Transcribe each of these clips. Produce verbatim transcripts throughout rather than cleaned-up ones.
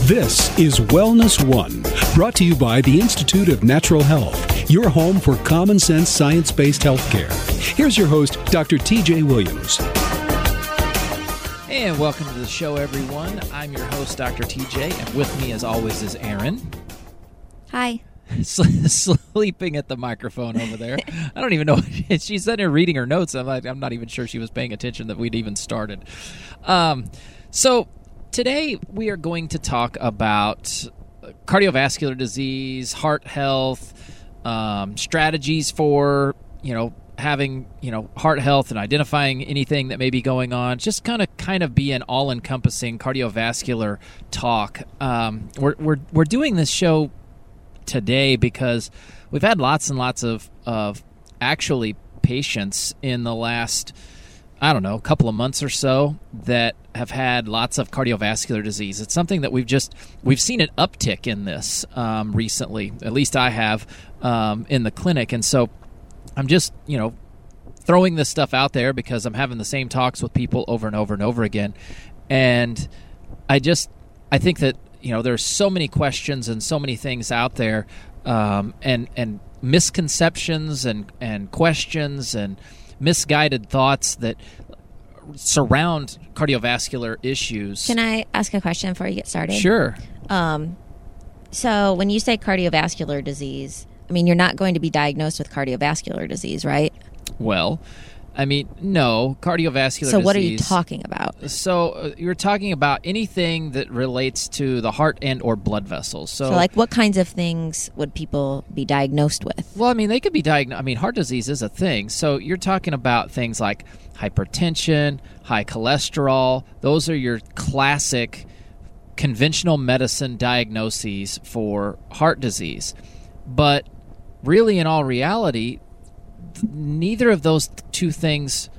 This is Wellness One, brought to you by the Institute of Natural Health, your home for common sense science-based healthcare. Here's your host, Doctor T J Williams. And welcome to the show, everyone. I'm your host, Doctor T J, and with me, as always, is Erin. Hi. Sleeping at the microphone over there. I don't even know. She's sitting there reading her notes. I'm, like, I'm not even sure she was paying attention that we'd even started. Um, so today we are going to talk about cardiovascular disease, heart health, um, strategies for, you know, having, you know, heart health and identifying anything that may be going on. Just kind of kind of be an all-encompassing cardiovascular talk. Um, we're we're we're doing this show today because we've had lots and lots of, of actually patients in the last, I don't know, couple of months or so that have had lots of cardiovascular disease. It's something that we've just, we've seen an uptick in this um, recently, at least I have um, in the clinic. And so I'm just, you know, throwing this stuff out there because I'm having the same talks with people over and over and over again. And I just, I think that, you know, there's so many questions and so many things out there, um, and and misconceptions and, and questions and misguided thoughts that surround cardiovascular issues. Can I ask a question before you get started? Sure. Um, so when you say cardiovascular disease, I mean, you're not going to be diagnosed with cardiovascular disease, right? Well, I mean, no, cardiovascular disease. So what are you talking about? So uh, you're talking about anything that relates to the heart and or blood vessels. So, so like what kinds of things would people be diagnosed with? Well, I mean, they could be diagnosed. I mean, heart disease is a thing. So you're talking about things like hypertension, high cholesterol. Those are your classic conventional medicine diagnoses for heart disease. But really, in all reality, neither of those two things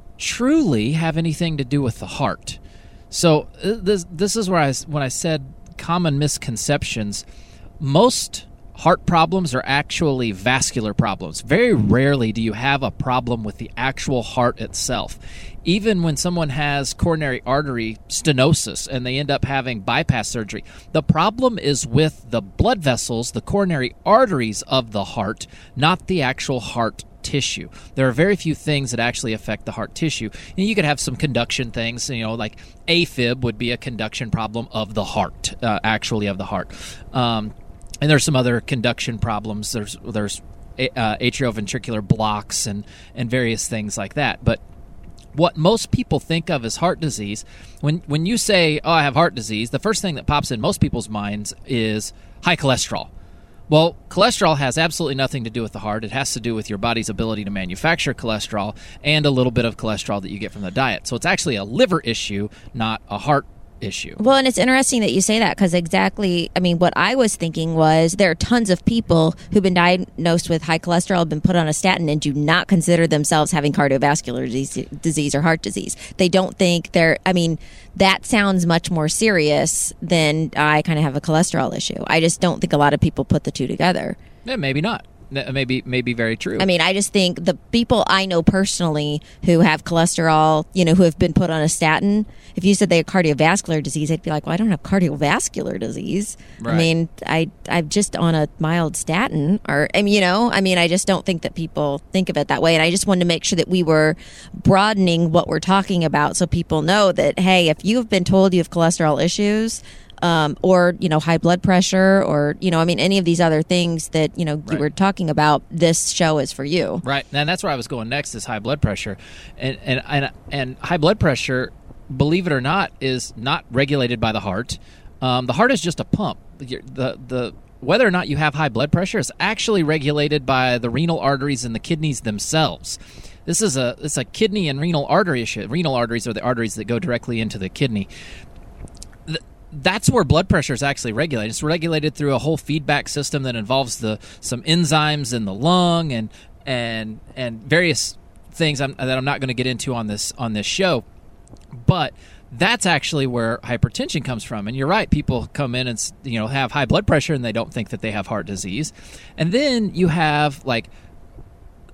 truly have anything to do with the heart. So this this is where I when I said common misconceptions, most heart problems are actually vascular problems. Very rarely do you have a problem with the actual heart itself. Even when someone has coronary artery stenosis and they end up having bypass surgery, the problem is with the blood vessels, the coronary arteries of the heart, not the actual heart tissue. There are very few things that actually affect the heart tissue. And you could have some conduction things, you know, like AFib would be a conduction problem of the heart, uh, actually of the heart. Um, and there's some other conduction problems. There's there's uh, atrioventricular blocks and, and various things like that. But what most people think of as heart disease, when when you say, oh, I have heart disease, the first thing that pops in most people's minds is high cholesterol. Well, cholesterol has absolutely nothing to do with the heart. It has to do with your body's ability to manufacture cholesterol and a little bit of cholesterol that you get from the diet. So it's actually a liver issue, not a heart issue. Well, and it's interesting that you say that because exactly, I mean, what I was thinking was there are tons of people who've been diagnosed with high cholesterol, have been put on a statin, and do not consider themselves having cardiovascular disease, disease or heart disease. They don't think they're, I mean, that sounds much more serious than I kind of have a cholesterol issue. I just don't think a lot of people put the two together. Yeah, maybe not. Maybe, maybe very true. I mean, I just think the people I know personally who have cholesterol, you know, who have been put on a statin, if you said they had cardiovascular disease, I'd be like, well, I don't have cardiovascular disease. Right. I mean, I, I'm just on a mild statin or, I mean, you know, I mean, I just don't think that people think of it that way. And I just wanted to make sure that we were broadening what we're talking about so people know that, hey, if you've been told you have cholesterol issues, Um, or, you know, high blood pressure or, you know, I mean, any of these other things that, you know, right. you were talking about, this show is for you. Right. And that's where I was going next is high blood pressure. And, and, and, and high blood pressure, believe it or not, is not regulated by the heart. Um, the heart is just a pump. The, the, whether or not you have high blood pressure is actually regulated by the renal arteries and the kidneys themselves. This is a, it's a kidney and renal artery issue. Renal arteries are the arteries that go directly into the kidney. The, That's where blood pressure is actually regulated. It's regulated through a whole feedback system that involves the some enzymes in the lung and and and various things I'm, that I'm not going to get into on this on this show. But that's actually where hypertension comes from. And you're right, people come in and, you know, have high blood pressure and they don't think that they have heart disease. And then you have like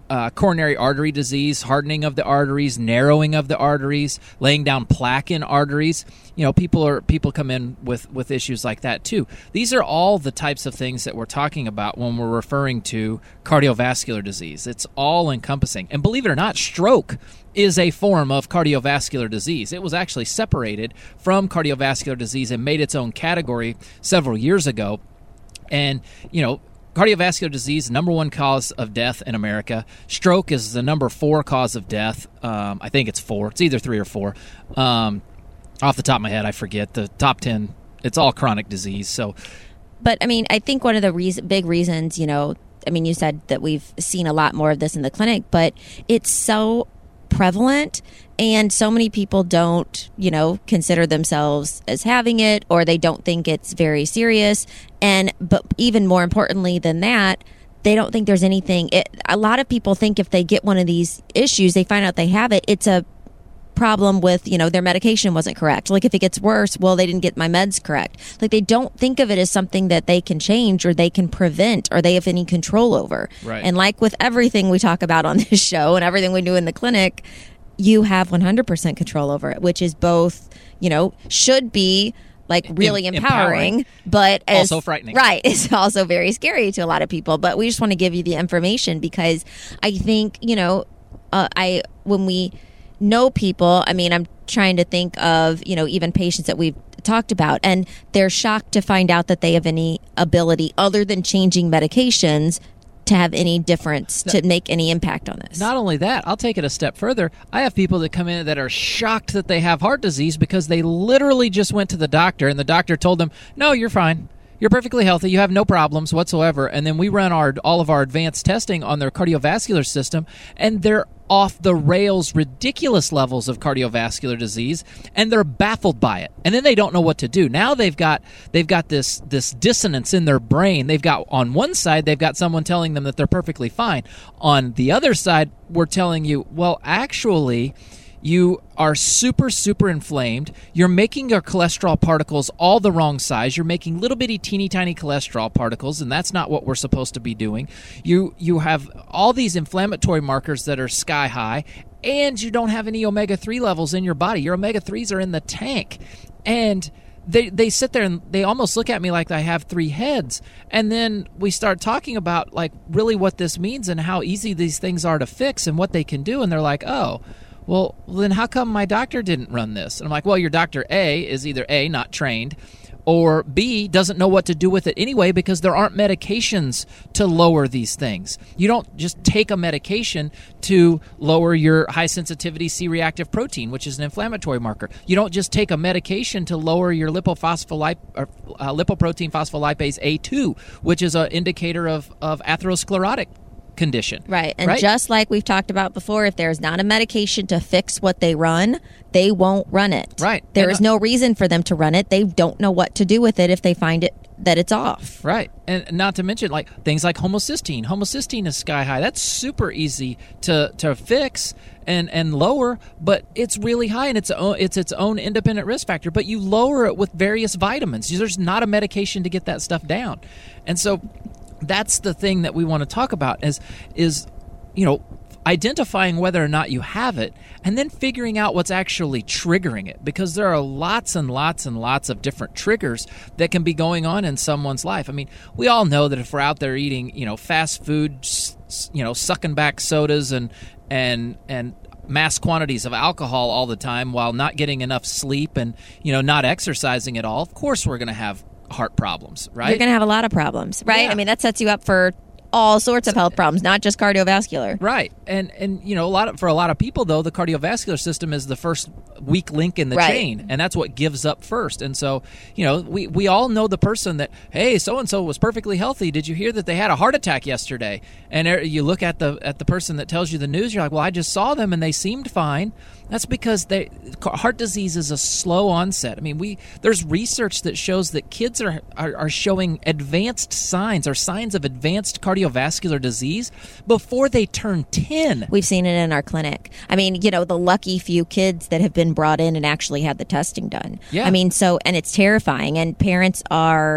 uh, coronary artery disease, hardening of the arteries, narrowing of the arteries, laying down plaque in arteries. You know, people are people come in with, with issues like that too. These are all the types of things that we're talking about when we're referring to cardiovascular disease. It's all encompassing. And believe it or not, stroke is a form of cardiovascular disease. It was actually separated from cardiovascular disease and made its own category several years ago. And, you know, cardiovascular disease, number one cause of death in America. Stroke is the number four cause of death. Um, I think it's four. It's either three or four. Um, off the top of my head, I forget. The top ten, it's all chronic disease. So, But, I mean, I think one of the reason, big reasons, you know, I mean, you said that we've seen a lot more of this in the clinic, but it's so prevalent, and so many people don't, you know, consider themselves as having it, or they don't think it's very serious. And but even more importantly than that, they don't think there's anything. It, a lot of people think if they get one of these issues, they find out they have it, it's a problem with, you know, their medication wasn't correct. Like if it gets worse, well, they didn't get my meds correct. Like they don't think of it as something that they can change or they can prevent or they have any control over. Right. And like with everything we talk about on this show and everything we do in the clinic, you have one hundred percent control over it, which is both, you know, should be like really Em- empowering, empowering, but as, also frightening. Right. It's also very scary to a lot of people. But we just want to give you the information because I think, you know, uh, I when we know people, I mean, I'm trying to think of, you know, even patients that we've talked about, and they're shocked to find out that they have any ability other than changing medications to have any difference, to make any impact on this. Not only that, I'll take it a step further. I have people that come in that are shocked that they have heart disease because they literally just went to the doctor and the doctor told them, no, you're fine. You're perfectly healthy. You have no problems whatsoever. And then we run our all of our advanced testing on their cardiovascular system, and they're off the rails, ridiculous levels of cardiovascular disease, and they're baffled by it. And then they don't know what to do. Now they've got they've got this this dissonance in their brain. They've got on one side they've got someone telling them that they're perfectly fine. On the other side, we're telling you, well, actually, you are super, super inflamed. You're making your cholesterol particles all the wrong size. You're making little bitty, teeny tiny cholesterol particles, and that's not what we're supposed to be doing. You you have all these inflammatory markers that are sky high, and you don't have any omega three levels in your body. Your omega threes are in the tank. And they they sit there and they almost look at me like I have three heads. And then we start talking about like really what this means and how easy these things are to fix and what they can do. And they're like, oh, well, then how come my doctor didn't run this? And I'm like, well, your doctor A is either A, not trained, or B, doesn't know what to do with it anyway because there aren't medications to lower these things. You don't just take a medication to lower your high-sensitivity C-reactive protein, which is an inflammatory marker. You don't just take a medication to lower your lipophospholip- or, uh, lipoprotein phospholipase A two, which is an indicator of, of atherosclerotic condition. Right. And right? just like we've talked about before, if there's not a medication to fix what they run, they won't run it. Right. There And, is uh, no reason for them to run it. They don't know what to do with it if they find it that it's off. Right. And not to mention like things like homocysteine. Homocysteine is sky high. That's super easy to, to fix and, and lower, but it's really high and it's own, it's its own independent risk factor. But you lower it with various vitamins. There's not a medication to get that stuff down. And so that's the thing that we want to talk about is, is, you know, identifying whether or not you have it and then figuring out what's actually triggering it, because there are lots and lots and lots of different triggers that can be going on in someone's life. I mean, we all know that if we're out there eating, you know, fast food, you know, sucking back sodas and, and, and, mass quantities of alcohol all the time while not getting enough sleep and, you know, not exercising at all, of course we're going to have heart problems, right? You're going to have a lot of problems, right? Yeah. I mean, that sets you up for all sorts of health problems, not just cardiovascular. Right. And, and you know, a lot of, for a lot of people, though, the cardiovascular system is the first weak link in the Right. chain, and that's what gives up first. And so, you know, we, we all know the person that, hey, so-and-so was perfectly healthy. Did you hear that they had a heart attack yesterday? And er, you look at the at the person that tells you the news, you're like, well, I just saw them and they seemed fine. That's because they heart disease is a slow onset. I mean, we there's research that shows that kids are, are, are showing advanced signs or signs of advanced cardiovascular disease before they turn ten. We've seen it in our clinic. I mean, you know, the lucky few kids that have been brought in and actually had the testing done. Yeah. I mean, so, and it's terrifying, and parents are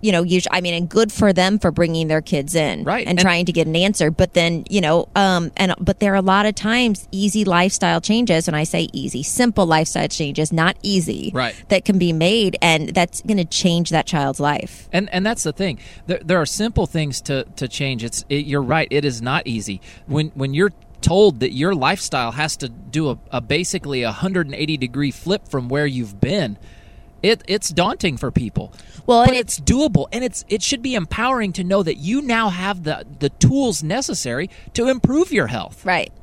you know, usually, I mean, and good for them for bringing their kids in right. and, and trying to get an answer. But then, you know, um, and but there are a lot of times easy lifestyle changes, and I say easy, simple lifestyle changes, not easy, right. that can be made, and that's going to change that child's life. And and that's the thing. There, there are simple things to, to change. It's it, you're right. It is not easy. When when you're told that your lifestyle has to do a, a basically a one hundred eighty degree flip from where you've been, It it's daunting for people. Well, but and it's doable, and it's it should be empowering to know that you now have the the tools necessary to improve your health. Right.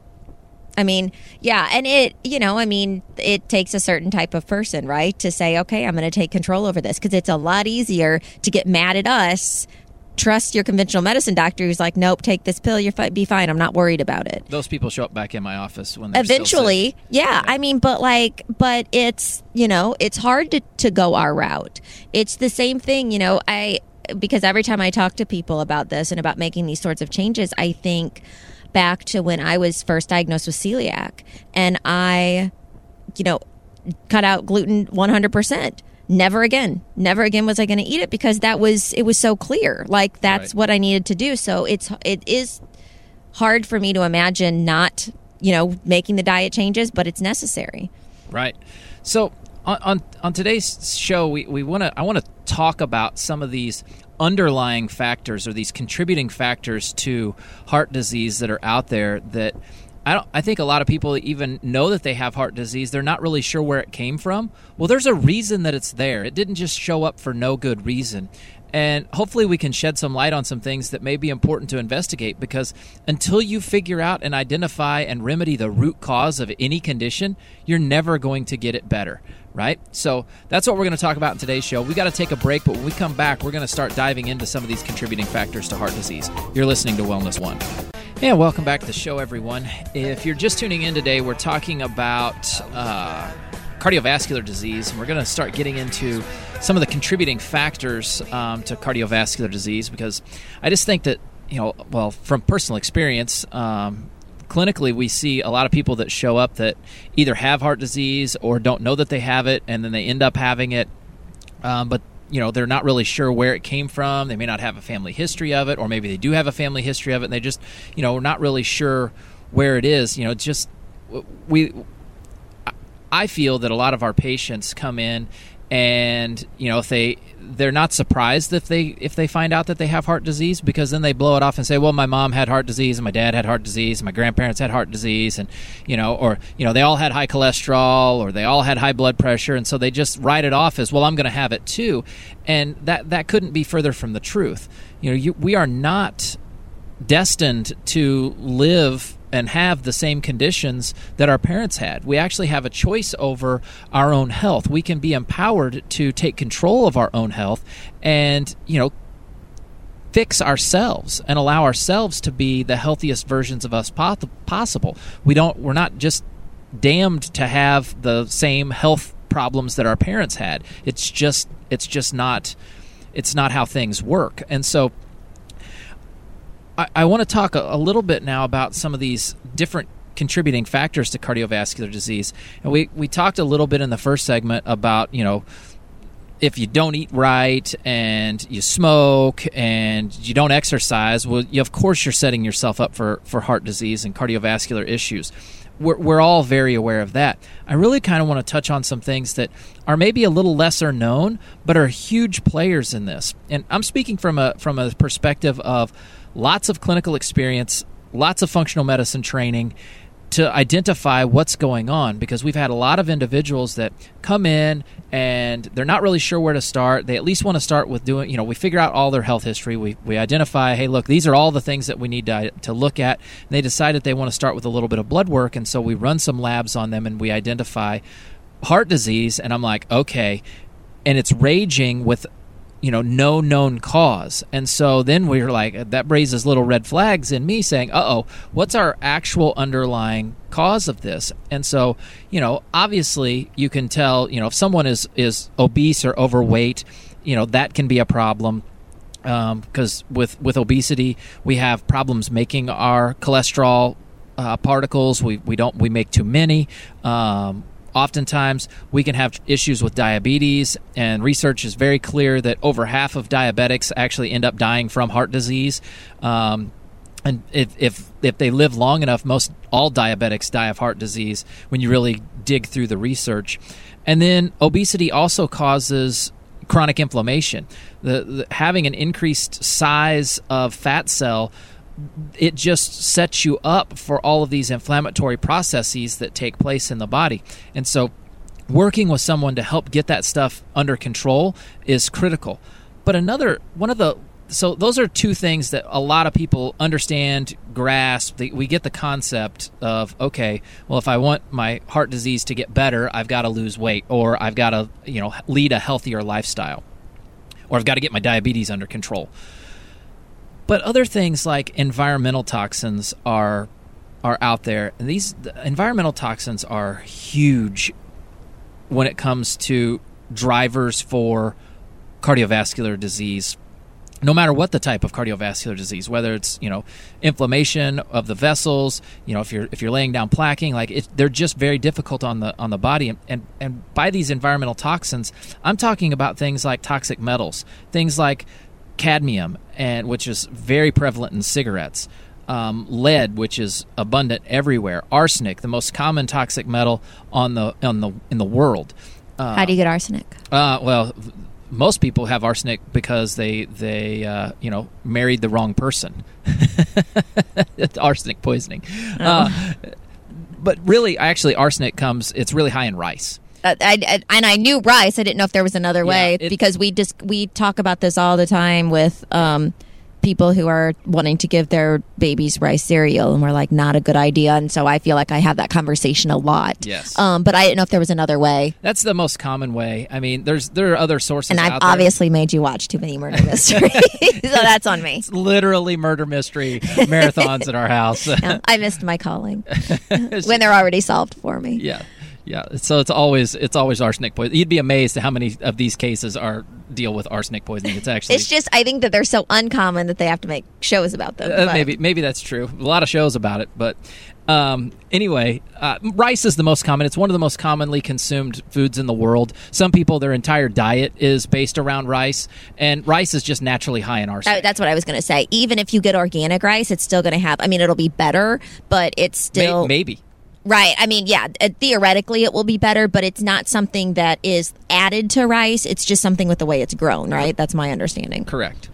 I mean, yeah, and it, you know, I mean, it takes a certain type of person, right, to say, okay, I'm going to take control over this, because it's a lot easier to get mad at us. Trust your conventional medicine doctor who's like, nope, take this pill, you'll fi- be fine. I'm not worried about it. Those people show up back in my office when they're eventually, still sick. Yeah, yeah. I mean, but like, but it's, you know, it's hard to, to go our route. It's the same thing, you know, I, because every time I talk to people about this and about making these sorts of changes, I think back to when I was first diagnosed with celiac, and I, you know, cut out gluten one hundred percent. Never again. Never again was I going to eat it, because that was, it was so clear. Like, that's right. what I needed to do. So it's, it is hard for me to imagine not, you know, making the diet changes, but it's necessary. Right. So on on, on today's show, we, we want to, I want to talk about some of these underlying factors, or these contributing factors to heart disease that are out there that I don't. I think a lot of people even know that they have heart disease. They're not really sure where it came from. Well, there's a reason that it's there. It didn't just show up for no good reason. And hopefully we can shed some light on some things that may be important to investigate, because until you figure out and identify and remedy the root cause of any condition, you're never going to get it better, right? So that's what we're going to talk about in today's show. We got to take a break, but when we come back, we're going to start diving into some of these contributing factors to heart disease. You're listening to Wellness One. And welcome back to the show, everyone. If you're just tuning in today, we're talking about uh, cardiovascular disease, and we're going to start getting into some of the contributing factors um, to cardiovascular disease, because I just think that, you know, well, from personal experience, um, clinically we see a lot of people that show up that either have heart disease or don't know that they have it, and then they end up having it, um, but you know, they're not really sure where it came from. They may not have a family history of it, or maybe they do have a family history of it, and they just, you know, not really sure where it is. You know, just we, I feel that a lot of our patients come in, and you know, if they they're not surprised if they if they find out that they have heart disease, because then they blow it off and say, well, my mom had heart disease, and my dad had heart disease, and my grandparents had heart disease, and you know, or you know, they all had high cholesterol, or they all had high blood pressure, and so they just write it off as, well, I'm going to have it too, and that that couldn't be further from the truth. You know, you, we are not destined to live and have the same conditions that our parents had. We actually have a choice over our own health. We can be empowered to take control of our own health and, you know, fix ourselves and allow ourselves to be the healthiest versions of us possible. We don't, we're not just damned to have the same health problems that our parents had. It's just, it's just not, it's not how things work. And so I, I want to talk a, a little bit now about some of these different contributing factors to cardiovascular disease. And we, we talked a little bit in the first segment about, you know, if you don't eat right and you smoke and you don't exercise, well, you, of course you're setting yourself up for, for heart disease and cardiovascular issues. We're, we're all very aware of that. I really kind of want to touch on some things that are maybe a little lesser known, but are huge players in this. And I'm speaking from a from a perspective of lots of clinical experience, lots of functional medicine training to identify what's going on, because we've had a lot of individuals that come in and they're not really sure where to start. They at least want to start with doing, you know, we figure out all their health history. We we identify, hey, look, these are all the things that we need to, to look at. And they decide that they want to start with a little bit of blood work, and so we run some labs on them and we identify heart disease, and I'm like, okay, and it's raging with, you know, no known cause. And so then we're like, that raises little red flags in me saying, uh-oh, what's our actual underlying cause of this? And so, you know, obviously you can tell, you know, if someone is, is obese or overweight, you know, that can be a problem. Um, because with, with obesity, we have problems making our cholesterol uh, particles. We, we don't, we make too many. Um, oftentimes we can have issues with diabetes, and research is very clear that over half of diabetics actually end up dying from heart disease. Um, and if, if if they live long enough, most all diabetics die of heart disease when you really dig through the research. And then obesity also causes chronic inflammation. The, the having an increased size of fat cell, it just sets you up for all of these inflammatory processes that take place in the body. And so working with someone to help get that stuff under control is critical. But another one of the so those are two things that a lot of people understand, grasp. We get the concept of, okay, well, if I want my heart disease to get better, I've got to lose weight, or I've got to, you know, lead a healthier lifestyle, or I've got to get my diabetes under control. But other things like environmental toxins are are out there. And these the environmental toxins are huge when it comes to drivers for cardiovascular disease. No matter what the type of cardiovascular disease, whether it's, you know, inflammation of the vessels, you know, if you're if you're laying down plaquing, like it, they're just very difficult on the on the body. And, and and by these environmental toxins, I'm talking about things like toxic metals, things like cadmium, and which is very prevalent in cigarettes, um, lead, which is abundant everywhere, arsenic, the most common toxic metal on the on the in the world. Uh, How do you get arsenic? Uh, well. Most people have arsenic because they, they uh, you know, married the wrong person. Arsenic poisoning. Oh. Uh, but really, actually, arsenic comes, it's really high in rice. Uh, I, I, and I knew rice. I didn't know if there was another way, yeah, it, because we just we talk about this all the time with um, people who are wanting to give their babies rice cereal, and we're like, not a good idea. And so I feel like I have that conversation a lot. Yes. Um, but I didn't know if there was another way. That's the most common way. I mean, there's there are other sources. And I've out there. obviously made you watch too many murder mysteries, so that's on me. It's literally murder mystery marathons at our house. Yeah, I missed my calling when they're already solved for me. Yeah. Yeah, so it's always it's always arsenic poisoning. You'd be amazed at how many of these cases are deal with arsenic poisoning. It's actually it's just I think that they're so uncommon that they have to make shows about them. Uh, maybe maybe that's true. A lot of shows about it, but um, anyway, uh, rice is the most common. It's one of the most commonly consumed foods in the world. Some people, their entire diet is based around rice, and rice is just naturally high in arsenic. Uh, that's what I was going to say. Even if you get organic rice, it's still going to have. I mean, it'll be better, but it's still maybe. Right. I mean, yeah, theoretically it will be better, but it's not something that is added to rice. It's just something with the way it's grown, right? That's my understanding. Correct.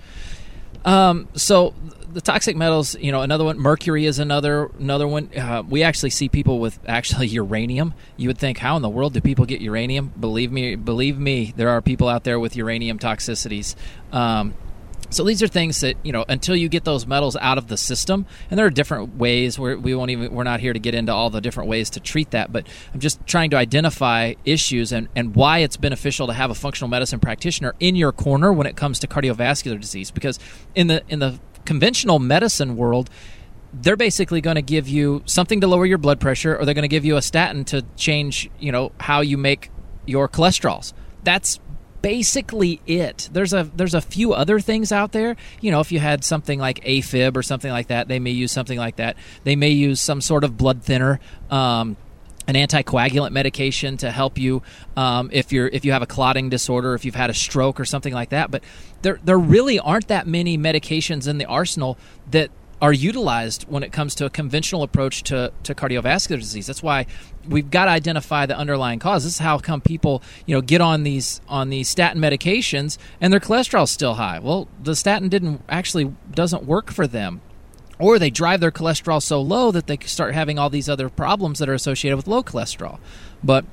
Um, so the toxic metals, you know, another one, mercury is another another one. Uh, we actually see people with actually uranium. You would think, how in the world do people get uranium? Believe me, believe me, there are people out there with uranium toxicities. Um So these are things that, you know, until you get those metals out of the system, and there are different ways where we won't even, we're not here to get into all the different ways to treat that, but I'm just trying to identify issues and, and why it's beneficial to have a functional medicine practitioner in your corner when it comes to cardiovascular disease. Because in the in the conventional medicine world, they're basically going to give you something to lower your blood pressure, or they're going to give you a statin to change, you know, how you make your cholesterols. That's basically it. There's a there's a few other things out there. You know, if you had something like AFib or something like that, they may use something like that. They may use some sort of blood thinner, um, an anticoagulant medication to help you um, if you're if you have a clotting disorder, if you've had a stroke or something like that. But there there really aren't that many medications in the arsenal that are utilized when it comes to a conventional approach to, to cardiovascular disease. That's why we've got to identify the underlying cause. This is how come people, you know, get on these on these statin medications and their cholesterol's still high. Well, the statin didn't actually doesn't work for them. Or they drive their cholesterol so low that they start having all these other problems that are associated with low cholesterol. But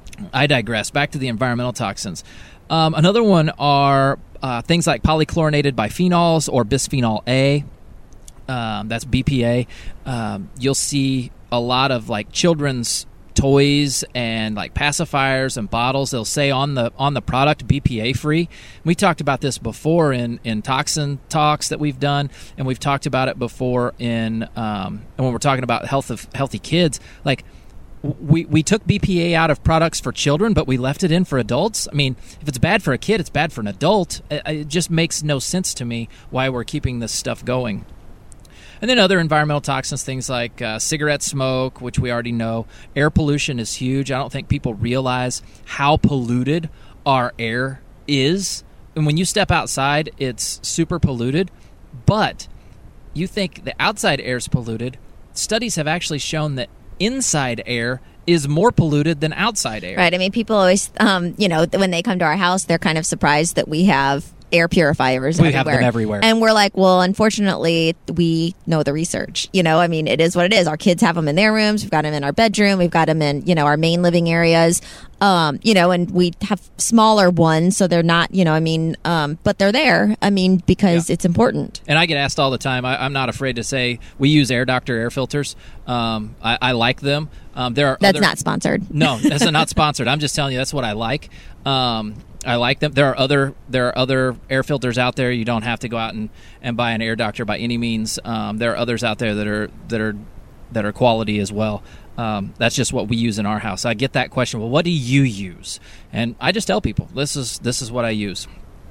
I digress. Back to the environmental toxins. Um, another one are uh, things like polychlorinated biphenyls or bisphenol A. Um, that's B P A. Um, you'll see a lot of like children's toys and like pacifiers and bottles. They'll say on the on the product B P A free. We talked about this before in, in toxin talks that we've done, and we've talked about it before in um, and when we're talking about health of healthy kids. Like we we took B P A out of products for children, but we left it in for adults. I mean, if it's bad for a kid, it's bad for an adult. It, it just makes no sense to me why we're keeping this stuff going. And then other environmental toxins, things like uh, cigarette smoke, which we already know. Air pollution is huge. I don't think people realize how polluted our air is. And when you step outside, it's super polluted. But you think the outside air is polluted. Studies have actually shown that inside air is more polluted than outside air. Right. I mean, people always, um, you know, when they come to our house, they're kind of surprised that we have air purifiers we everywhere. have them everywhere. And we're like, well, unfortunately, we know the research. You know, I mean, it is what it is. Our kids have them in their rooms. We've got them in our bedroom. We've got them in, you know, our main living areas. Um, you know, and we have smaller ones, so they're not, you know, I mean, um, but they're there. I mean, because yeah. it's important. And I get asked all the time. I, I'm not afraid to say we use Air Doctor air filters. Um, I, I like them. Um, there are that's other, not sponsored. No, that's not sponsored. I'm just telling you that's what I like. Um, I like them. There are other there are other air filters out there. You don't have to go out and, and buy an Air Doctor by any means. Um, there are others out there that are that are that are quality as well. Um, that's just what we use in our house. I get that question. Well, what do you use? And I just tell people this is this is what I use.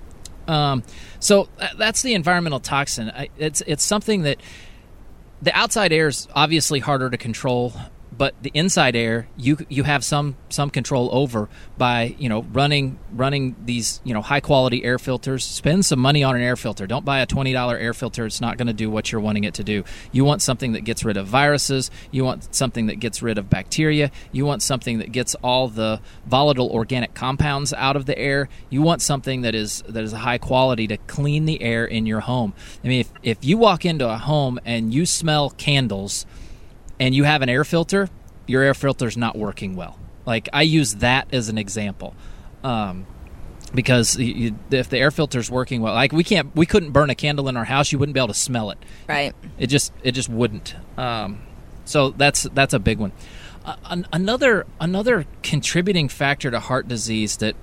Um, so that's the environmental toxin. I, it's it's something that the outside air is obviously harder to control. But the inside air, you you have some some control over by you know running running these you know high quality air filters. Spend some money on an air filter. Don't buy a twenty dollar air filter. It's not going to do what you're wanting it to do. You want something that gets rid of viruses. You want something that gets rid of bacteria. You want something that gets all the volatile organic compounds out of the air. You want something that is that is high quality to clean the air in your home. I mean, if if you walk into a home and you smell candles, and you have an air filter, your air filter's not working well. Like, I use that as an example. Um, because you, if the air filter's working well, like we can't, we couldn't burn a candle in our house, you wouldn't be able to smell it. Right. It just, it just wouldn't. Um, so that's, that's a big one. Uh, an, another, another contributing factor to heart disease that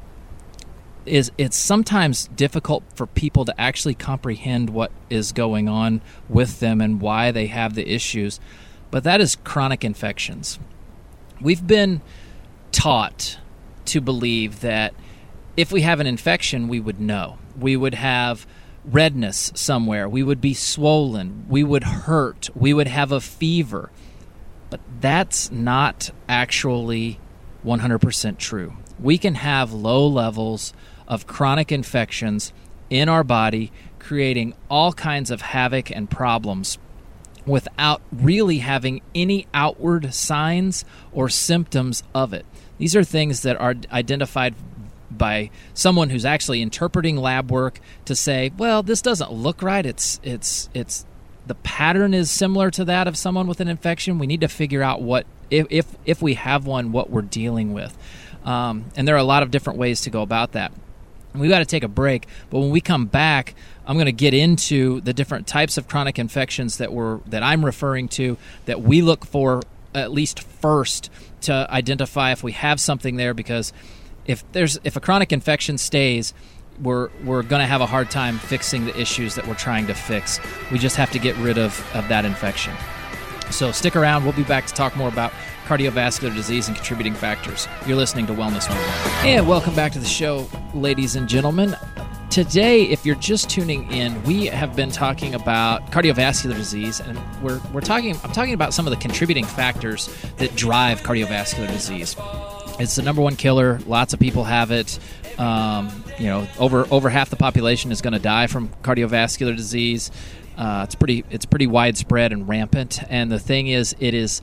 is, it's sometimes difficult for people to actually comprehend what is going on with them and why they have the issues. But that is chronic infections. We've been taught to believe that if we have an infection, we would know. We would have redness somewhere. We would be swollen. We would hurt. We would have a fever. But that's not actually one hundred percent true. We can have low levels of chronic infections in our body, creating all kinds of havoc and problems without really having any outward signs or symptoms of it. These are things that are identified by someone who's actually interpreting lab work to say, well, this doesn't look right. It's it's it's the pattern is similar to that of someone with an infection. We need to figure out what if if, if we have one, what we're dealing with. Um, and there are a lot of different ways to go about that. We've got to take a break, but when we come back, I'm going to get into the different types of chronic infections that we're that I'm referring to, that we look for at least first to identify if we have something there. Because if there's if a chronic infection stays, we're we're going to have a hard time fixing the issues that we're trying to fix. We just have to get rid of, of that infection. So stick around. We'll be back to talk more about cardiovascular disease and contributing factors. You're listening to Wellness one oh one. And welcome back to the show, ladies and gentlemen. Today, if you're just tuning in, we have been talking about cardiovascular disease, and we're we're talking. I'm talking about some of the contributing factors that drive cardiovascular disease. It's the number one killer. Lots of people have it. Um, you know, over over half the population is going to die from cardiovascular disease. Uh, it's pretty it's pretty widespread and rampant. And the thing is, it is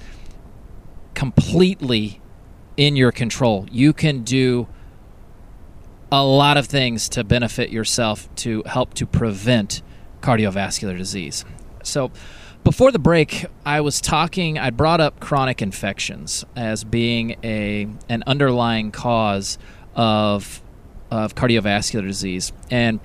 completely in your control. You can do a lot of things to benefit yourself to help to prevent cardiovascular disease. So before the break, I was talking, I brought up chronic infections as being a an underlying cause of of cardiovascular disease. And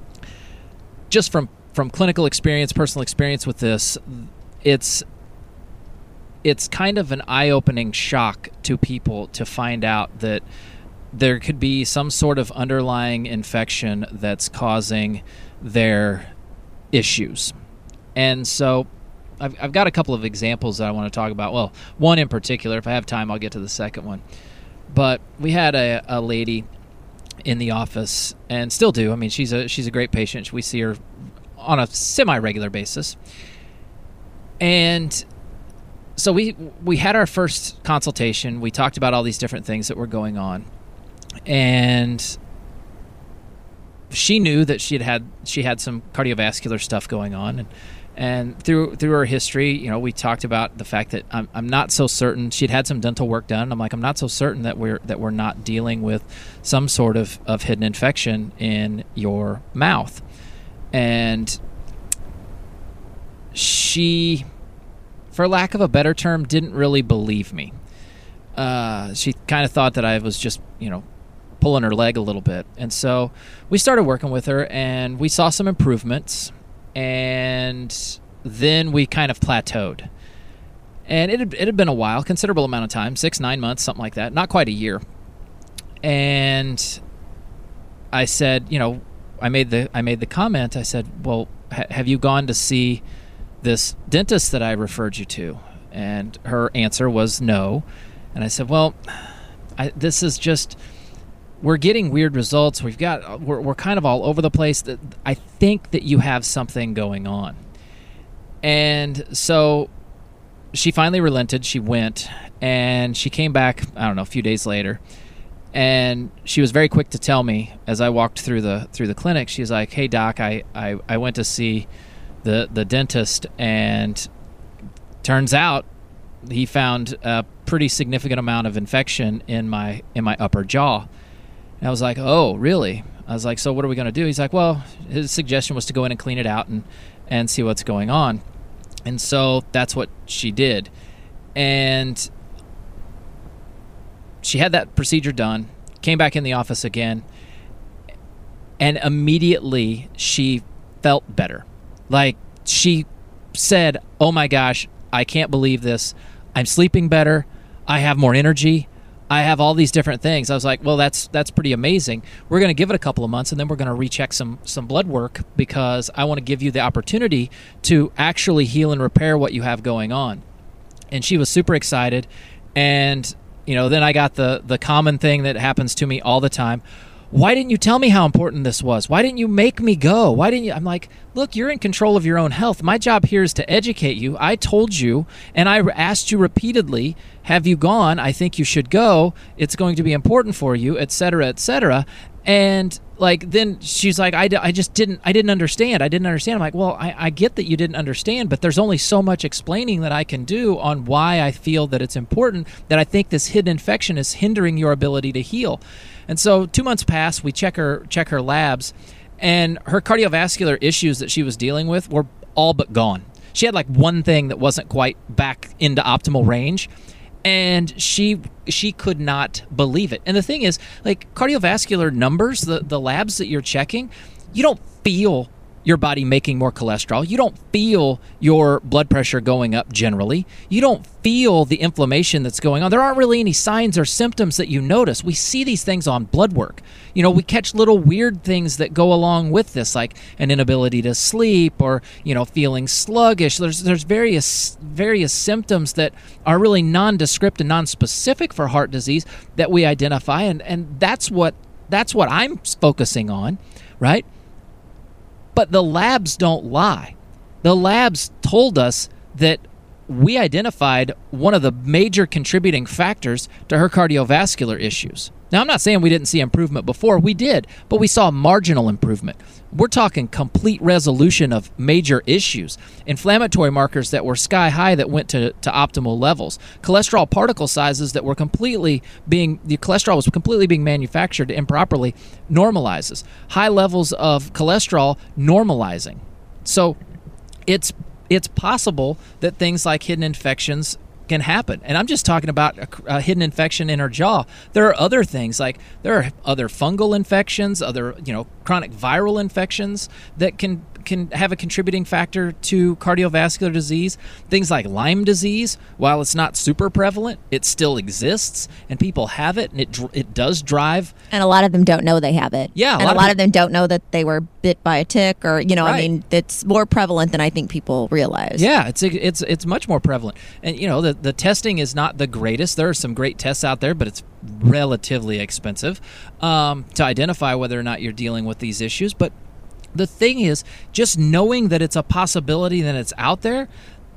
just from, from clinical experience, personal experience with this, it's it's kind of an eye-opening shock to people to find out that there could be some sort of underlying infection that's causing their issues. And so I've, I've got a couple of examples that I want to talk about. Well, one in particular. If I have time, I'll get to the second one. But we had a, a lady in the office, and still do. I mean, she's a she's a great patient. We see her on a semi-regular basis. And so we we had our first consultation. We talked about all these different things that were going on, and she knew that she had had she had some cardiovascular stuff going on, and and through through her history, you know, we talked about the fact that I'm I'm not so certain. She'd had some dental work done. I'm like, I'm not so certain that we're that we're not dealing with some sort of, of hidden infection in your mouth, and she, for lack of a better term, didn't really believe me. Uh, she kind of thought that I was just, you know, pulling her leg a little bit. And so we started working with her, and we saw some improvements, and then we kind of plateaued. And it had, it had been a while, considerable amount of time, six, nine months, something like that, not quite a year. And I said, you know, I made the I made the comment, I said, well, ha- have you gone to see this dentist that I referred you to? And her answer was no. And I said, well, I, this is just, we're getting weird results. We've got, we're, we're kind of all over the place. That I think that you have something going on. And so she finally relented. She went, and she came back, I don't know, a few days later. And she was very quick to tell me as I walked through the through the clinic. She's like, hey, doc, I, I, I went to see the the dentist, and turns out he found a pretty significant amount of infection in my in my upper jaw. And I was like, oh, really? I was like, so what are we going to do? He's like, well, his suggestion was to go in and clean it out and and see what's going on. And so that's what she did. And she had that procedure done, came back in the office again, and immediately she felt better. Like, she said, oh my gosh, I can't believe this. I'm sleeping better. I have more energy. I have all these different things. I was like, well, that's that's pretty amazing. We're going to give it a couple of months, and then we're going to recheck some some blood work, because I want to give you the opportunity to actually heal and repair what you have going on. And she was super excited. And, you know, then I got the the common thing that happens to me all the time. Why didn't you tell me how important this was? Why didn't you make me go? Why didn't you? I'm like, look, you're in control of your own health. My job here is to educate you. I told you, and I asked you repeatedly, have you gone? I think you should go. It's going to be important for you, et cetera, et cetera. And like, then she's like, I, I just didn't, I didn't understand. I didn't understand. I'm like, well, I, I get that you didn't understand, but there's only so much explaining that I can do on why I feel that it's important, that I think this hidden infection is hindering your ability to heal. And so two months pass, we check her check her labs, and her cardiovascular issues that she was dealing with were all but gone. She had like one thing that wasn't quite back into optimal range, and she she could not believe it. And the thing is, like, cardiovascular numbers, the, the labs that you're checking, you don't feel your body making more cholesterol. You don't feel your blood pressure going up generally. You don't feel the inflammation that's going on. There aren't really any signs or symptoms that you notice. We see these things on blood work. You know, we catch little weird things that go along with this, like an inability to sleep, or, you know, feeling sluggish. There's there's various various symptoms that are really nondescript and nonspecific for heart disease that we identify, and, and that's what that's what I'm focusing on, right? But the labs don't lie. The labs told us that we identified one of the major contributing factors to her cardiovascular issues. Now, I'm not saying we didn't see improvement before. We did, but we saw marginal improvement. We're talking complete resolution of major issues. Inflammatory markers that were sky high that went to, to optimal levels. Cholesterol particle sizes that were completely being, the cholesterol was completely being manufactured improperly, normalizes. High levels of cholesterol normalizing. So it's it's possible that things like hidden infections can happen. And I'm just talking about a, a hidden infection in her jaw. There are other things, like there are other fungal infections, other, you know, chronic viral infections that can can have a contributing factor to cardiovascular disease. Things like Lyme disease, while it's not super prevalent, it still exists, and people have it, and it it does drive. And a lot of them don't know they have it. Yeah, a and lot a lot of, of them don't know that they were bit by a tick, or, you know, right. I mean, it's more prevalent than I think people realize. Yeah, it's it's it's much more prevalent. And, you know, the, the testing is not the greatest. There are some great tests out there, but it's relatively expensive um, to identify whether or not you're dealing with these issues. But the thing is, just knowing that it's a possibility, that it's out there,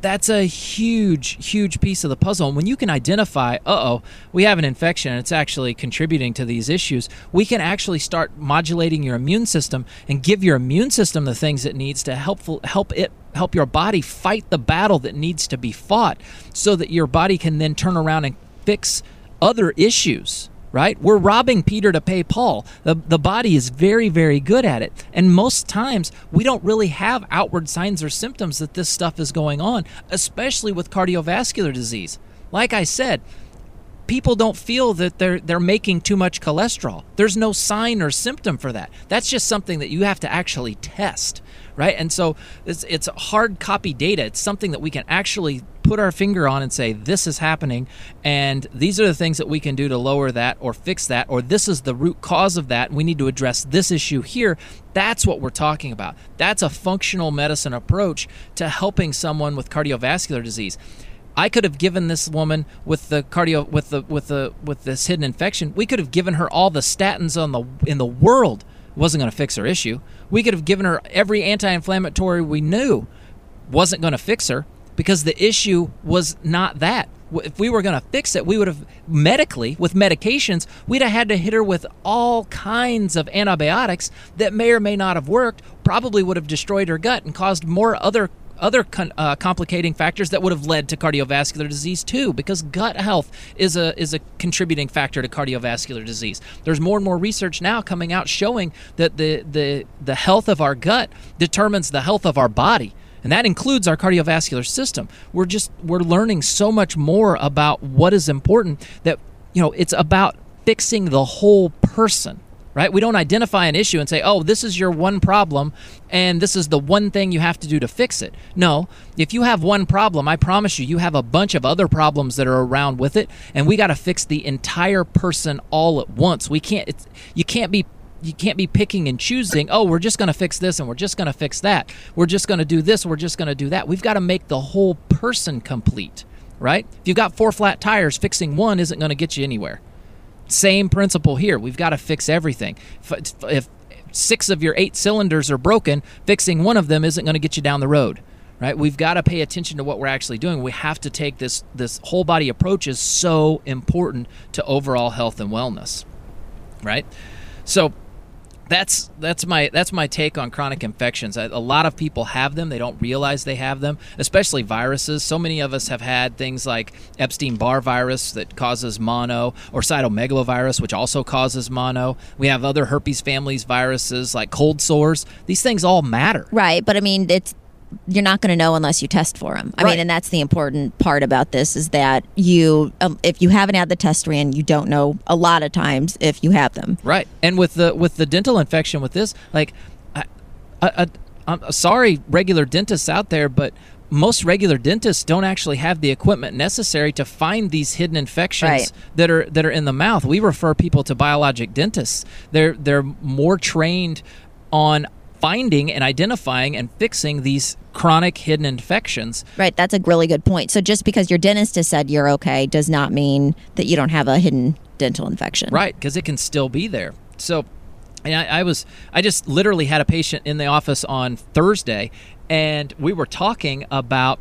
That's a huge, huge piece of the puzzle. And when you can identify, uh-oh, we have an infection and it's actually contributing to these issues, we can actually start modulating your immune system and give your immune system the things it needs to help, help it help your body fight the battle that needs to be fought, so that your body can then turn around and fix other issues. Right? We're robbing Peter to pay Paul. The, the body is very, very good at it. And most times, we don't really have outward signs or symptoms that this stuff is going on, especially with cardiovascular disease. Like I said, people don't feel that they're they're making too much cholesterol. There's no sign or symptom for that. That's just something that you have to actually test, right? And so it's, it's hard copy data. It's something that we can actually put our finger on and say, this is happening, and these are the things that we can do to lower that or fix that, or this is the root cause of that, and we need to address this issue here. That's what we're talking about. That's a functional medicine approach to helping someone with cardiovascular disease. I could have given this woman with the cardio with the with the with this hidden infection, we could have given her all the statins on the in the world. It wasn't going to fix her issue. We could have given her every anti-inflammatory we knew. Wasn't going to fix her, because the issue was not that. If we were going to fix it, we would have medically, with medications, we'd have had to hit her with all kinds of antibiotics that may or may not have worked, probably would have destroyed her gut and caused more other other con, uh, complicating factors that would have led to cardiovascular disease too, because gut health is a is a contributing factor to cardiovascular disease. There's more and more research now coming out showing that the the the health of our gut determines the health of our body. And that includes our cardiovascular system. We're just, we're learning so much more about what is important, that, you know, it's about fixing the whole person, right? We don't identify an issue and say, oh, this is your one problem, and this is the one thing you have to do to fix it. No, if you have one problem, I promise you, you have a bunch of other problems that are around with it, and we got to fix the entire person all at once. We can't, it's, you can't be You can't be picking and choosing, oh, we're just going to fix this and we're just going to fix that. We're just going to do this, we're just going to do that. We've got to make the whole person complete, right? If you've got four flat tires, fixing one isn't going to get you anywhere. Same principle here. We've got to fix everything. If, if six of your eight cylinders are broken, fixing one of them isn't going to get you down the road, right? We've got to pay attention to what we're actually doing. We have to take this, this whole body approach is so important to overall health and wellness, right? So, That's that's my that's my take on chronic infections. A lot of people have them. They don't realize they have them, especially viruses. So many of us have had things like Epstein-Barr virus that causes mono, or cytomegalovirus, which also causes mono. We have other herpes families viruses like cold sores. These things all matter. Right, but I mean, it's you're not going to know unless you test for them. I right. mean, and that's the important part about this, is that you, um, if you haven't had the test ran, you don't know a lot of times if you have them. Right. And with the with the dental infection with this, like, I, I, I, I'm sorry, regular dentists out there, but most regular dentists don't actually have the equipment necessary to find these hidden infections right. that are that are in the mouth. We refer people to biologic dentists. They're they're more trained on finding and identifying and fixing these chronic hidden infections. Right, that's a really good point. So just because your dentist has said you're okay does not mean that you don't have a hidden dental infection. Right, because it can still be there. So and I, I was I just literally had a patient in the office on Thursday, and we were talking about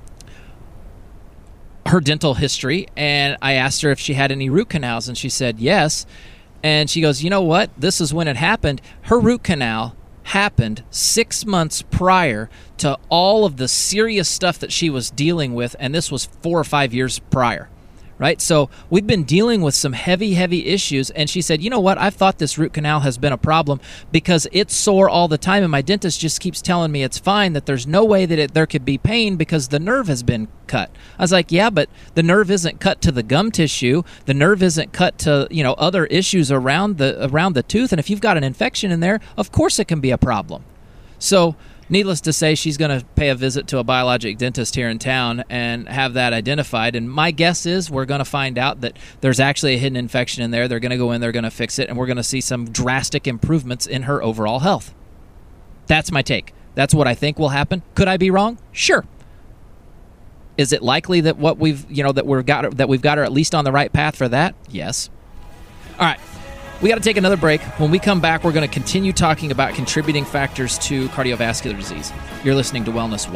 her dental history, and I asked her if she had any root canals, and she said yes. And she goes, you know what? This is when it happened. Her root canal happened six months prior to all of the serious stuff that she was dealing with, and this was four or five years prior, right? So we've been dealing with some heavy, heavy issues, and she said, you know what, I've thought this root canal has been a problem because it's sore all the time, and my dentist just keeps telling me it's fine, that there's no way that it, there could be pain because the nerve has been cut. I was like, yeah, but the nerve isn't cut to the gum tissue. The nerve isn't cut to, you know, other issues around the around the tooth, and if you've got an infection in there, of course it can be a problem. So needless to say, she's going to pay a visit to a biologic dentist here in town and have that identified. And my guess is we're going to find out that there's actually a hidden infection in there. They're going to go in, they're going to fix it, and we're going to see some drastic improvements in her overall health. That's my take. That's what I think will happen. Could I be wrong? Sure. Is it likely that what we've, you know, that we've got her, that we've got her at least on the right path for that? Yes. All right. We got to take another break. When we come back, we're going to continue talking about contributing factors to cardiovascular disease. You're listening to Wellness One.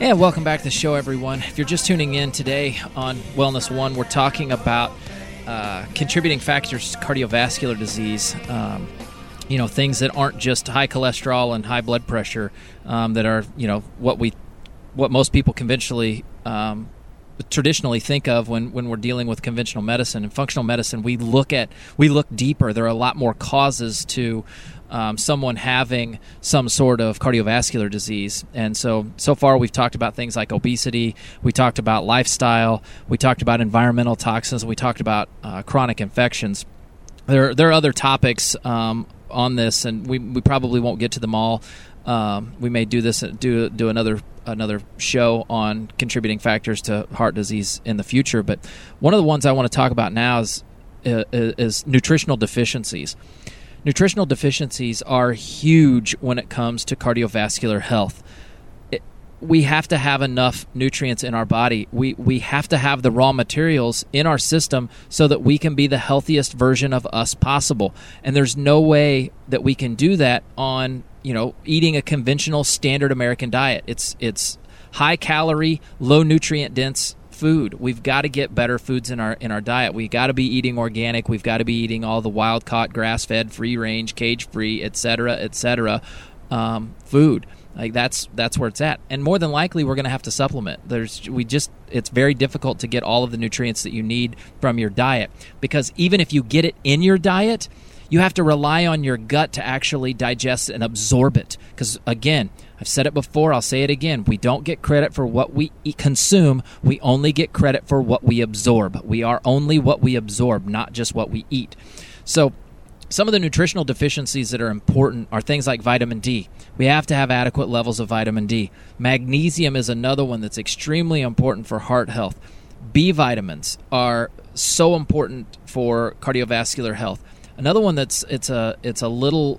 And welcome back to the show, everyone. If you're just tuning in today on Wellness One, we're talking about uh, contributing factors to cardiovascular disease. Um, you know, things that aren't just high cholesterol and high blood pressure, um, that are, you know, what we, what most people conventionally, um, traditionally think of when, when we're dealing with conventional medicine. In functional medicine, we look at, we look deeper. There are a lot more causes to Um, someone having some sort of cardiovascular disease. And so, so far we've talked about things like obesity, we talked about lifestyle, we talked about environmental toxins, we talked about uh, chronic infections. There, there are other topics um, on this, and we, we probably won't get to them all. Um, we may do this, do do another another show on contributing factors to heart disease in the future. But one of the ones I want to talk about now is is, is nutritional deficiencies. Nutritional deficiencies are huge when it comes to cardiovascular health. It, we have to have enough nutrients in our body. We we have to have the raw materials in our system so that we can be the healthiest version of us possible. And there's no way that we can do that on, you know, eating a conventional standard American diet. It's it's high calorie, low nutrient dense food. We've got to get better foods in our in our diet. We've got to be eating organic. We've got to be eating all the wild-caught, grass-fed, free-range, cage-free, et cetera, et cetera, um, food. Like that's that's where it's at. And more than likely, we're going to have to supplement. There's we just it's very difficult to get all of the nutrients that you need from your diet, because even if you get it in your diet, you have to rely on your gut to actually digest and absorb it. Because again, I've said it before, I'll say it again. We don't get credit for what we eat, consume. We only get credit for what we absorb. We are only what we absorb, not just what we eat. So some of the nutritional deficiencies that are important are things like vitamin D. We have to have adequate levels of vitamin D. Magnesium is another one that's extremely important for heart health. B vitamins are so important for cardiovascular health. Another one that's it's a it's a little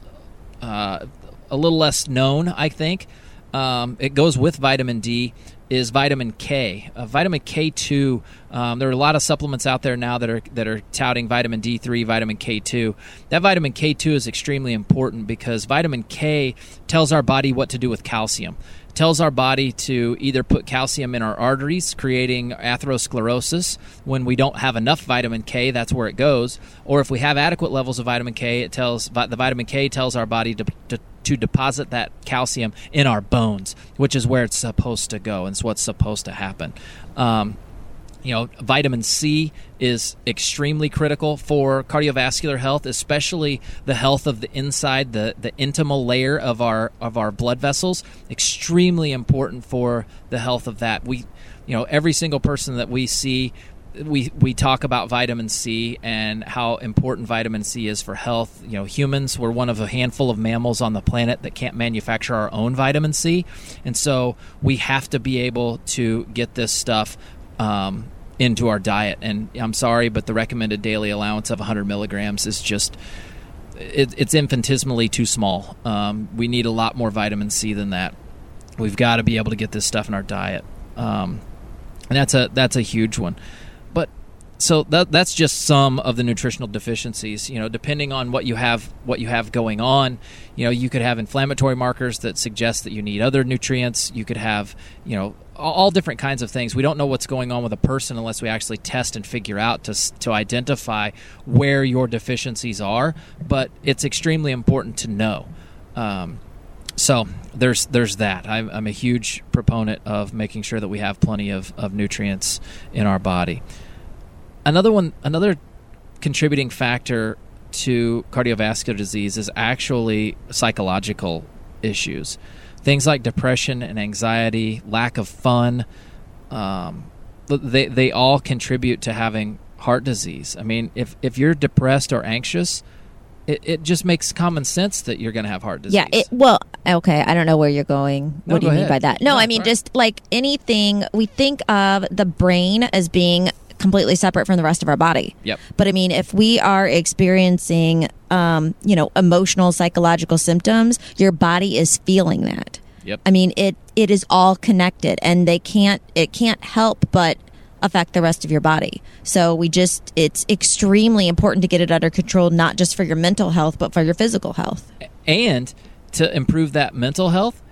uh, a little less known, I think. Um, it goes with vitamin D, is vitamin K. Uh, vitamin K two. Um, there are a lot of supplements out there now that are that are touting vitamin D three, vitamin K two. That vitamin K two is extremely important because vitamin K tells our body what to do with calcium. It tells our body to either put calcium in our arteries, creating atherosclerosis. When we don't have enough vitamin K, that's where it goes. Or if we have adequate levels of vitamin K, it tells the vitamin K tells our body to, to to deposit that calcium in our bones, which is where it's supposed to go, and it's what's supposed to happen. Um, you know, vitamin C is extremely critical for cardiovascular health, especially the health of the inside, the, the intimal layer of our of our blood vessels. Extremely important for the health of that. We, you know, every single person that we see, we we talk about vitamin C and how important vitamin C is for health. You know, humans, we're one of a handful of mammals on the planet that can't manufacture our own vitamin C, and so we have to be able to get this stuff um, into our diet. And I'm sorry, but the recommended daily allowance of one hundred milligrams is just it, it's infinitesimally too small. Um, we need a lot more vitamin C than that. We've got to be able to get this stuff in our diet, um, and that's a that's a huge one. But so that that's just some of the nutritional deficiencies. You know, depending on what you have, what you have going on, you know, you could have inflammatory markers that suggest that you need other nutrients. You could have, you know, all, all different kinds of things. We don't know what's going on with a person unless we actually test and figure out to to identify where your deficiencies are. But it's extremely important to know. Um, So there's there's that. I'm, I'm a huge proponent of making sure that we have plenty of, of nutrients in our body. Another one, another contributing factor to cardiovascular disease is actually psychological issues. Things like depression and anxiety, lack of fun, um, they they all contribute to having heart disease. I mean, if if you're depressed or anxious, It, it just makes common sense that you're going to have heart disease. Yeah, it, well, okay, I don't know where you're going. No, what do you ahead. mean by that? No, No, I mean, right. just like anything, we think of the brain as being completely separate from the rest of our body. Yep. But I mean, if we are experiencing, um, you know, emotional, psychological symptoms, your body is feeling that. Yep. I mean, it it is all connected, and they can't, it can't help but affect the rest of your body. So we just, it's extremely important to get it under control, not just for your mental health, but for your physical health. And to improve that mental health,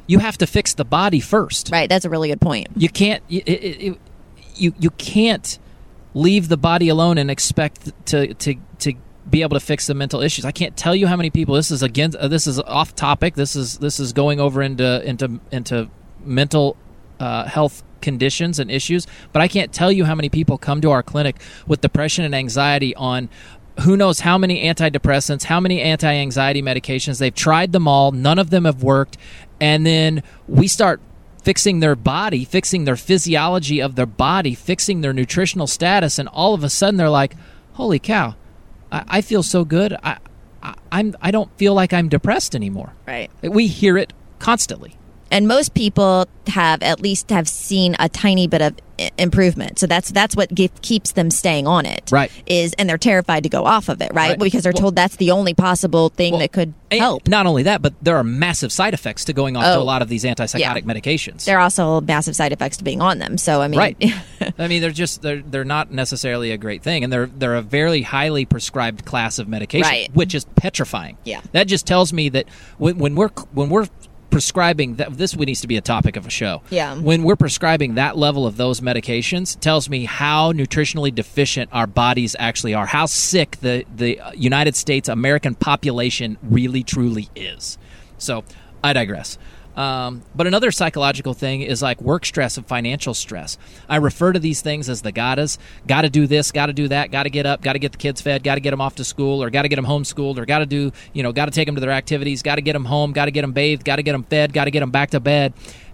you have to fix the body first. Right. That's a really good point. You can't it, it, it, you you can't leave the body alone and expect to to to be able to fix the mental issues. I can't tell you how many people. This is again. Uh, this is off topic. This is this is going over into into into mental uh, health conditions and issues. But I can't tell you how many people come to our clinic with depression and anxiety on who knows how many antidepressants, how many anti-anxiety medications. They've tried them all. None of them have worked. And then we start fixing their body, fixing their physiology of their body, fixing their nutritional status, and all of a sudden they're like, "Holy cow, I, I feel so good. I, I, I'm I don't feel like I'm depressed anymore." Right. We hear it constantly. And most people have at least have seen a tiny bit of i- improvement. So that's that's what ge- keeps them staying on it. Right. Is and they're terrified to go off of it, right? Right. Because they're Well- told that's the only possible thing Well, that could And help. Not only that, but there are massive side effects to going off to Oh. a lot of these antipsychotic Yeah. medications. There are also massive side effects to being on them. So I mean, Right. I mean, they're just they're they're not necessarily a great thing, and they're they're a very highly prescribed class of medication, Right. which is petrifying. Yeah. That just tells me that when, when we're when we're prescribing that, this needs to be a topic of a show. Yeah. When we're prescribing that level of those medications, it tells me how nutritionally deficient our bodies actually are, how sick the the United States American population really truly is. So I digress. Um, but another psychological thing is like work stress and financial stress. I refer to these things as the gottas. Got to do this, got to do that, got to get up, got to get the kids fed, got to get them off to school, or got to get them homeschooled, or got to do, you know, got to take them to their activities, got to get them home, got to get them bathed, got to get them fed, got to get them back to bed.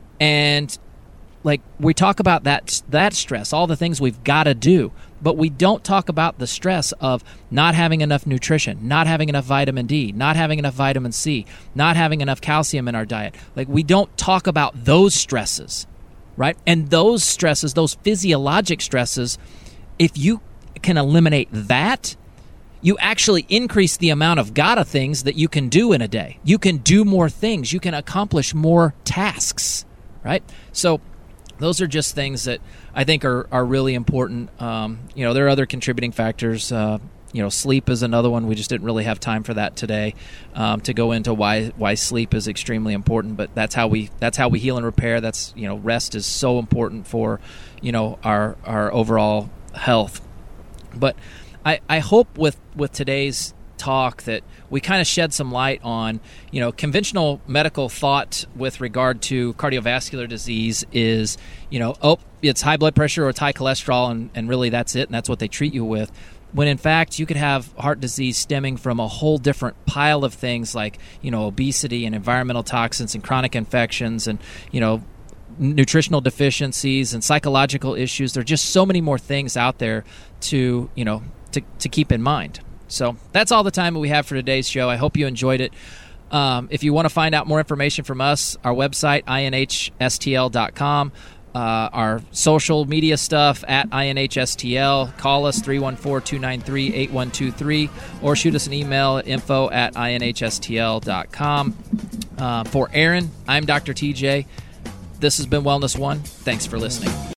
And like we talk about that that stress, all the things we've got to do, but we don't talk about the stress of not having enough nutrition, not having enough vitamin D, not having enough vitamin C, not having enough calcium in our diet. Like we don't talk about those stresses, right? And those stresses, those physiologic stresses, if you can eliminate that, you actually increase the amount of gotta things that you can do in a day. You can do more things. You can accomplish more tasks, right? So those are just things that I think are, are really important. Um, you know, there are other contributing factors. Uh, you know, sleep is another one. We just didn't really have time for that today um, to go into why why sleep is extremely important. But that's how we that's how we heal and repair. That's, you know, rest is so important for, you know, our our overall health. But I, I hope with, with today's talk that we kind of shed some light on, you know, conventional medical thought with regard to cardiovascular disease is, you know, oh, it's high blood pressure or it's high cholesterol, and, and really that's it, and that's what they treat you with. When in fact you could have heart disease stemming from a whole different pile of things like, you know, obesity and environmental toxins and chronic infections and, you know, nutritional deficiencies and psychological issues. There are just so many more things out there to, you know, to, to keep in mind. So that's all the time that we have for today's show. I hope you enjoyed it. Um, if you want to find out more information from us, our website, I N H S T L dot com, uh, our social media stuff at I N H S T L. Call us three one four, two nine three, eight one two three or shoot us an email at info at I N H S T L dot com. Uh, for Aaron, I'm Doctor T J. This has been Wellness One. Thanks for listening.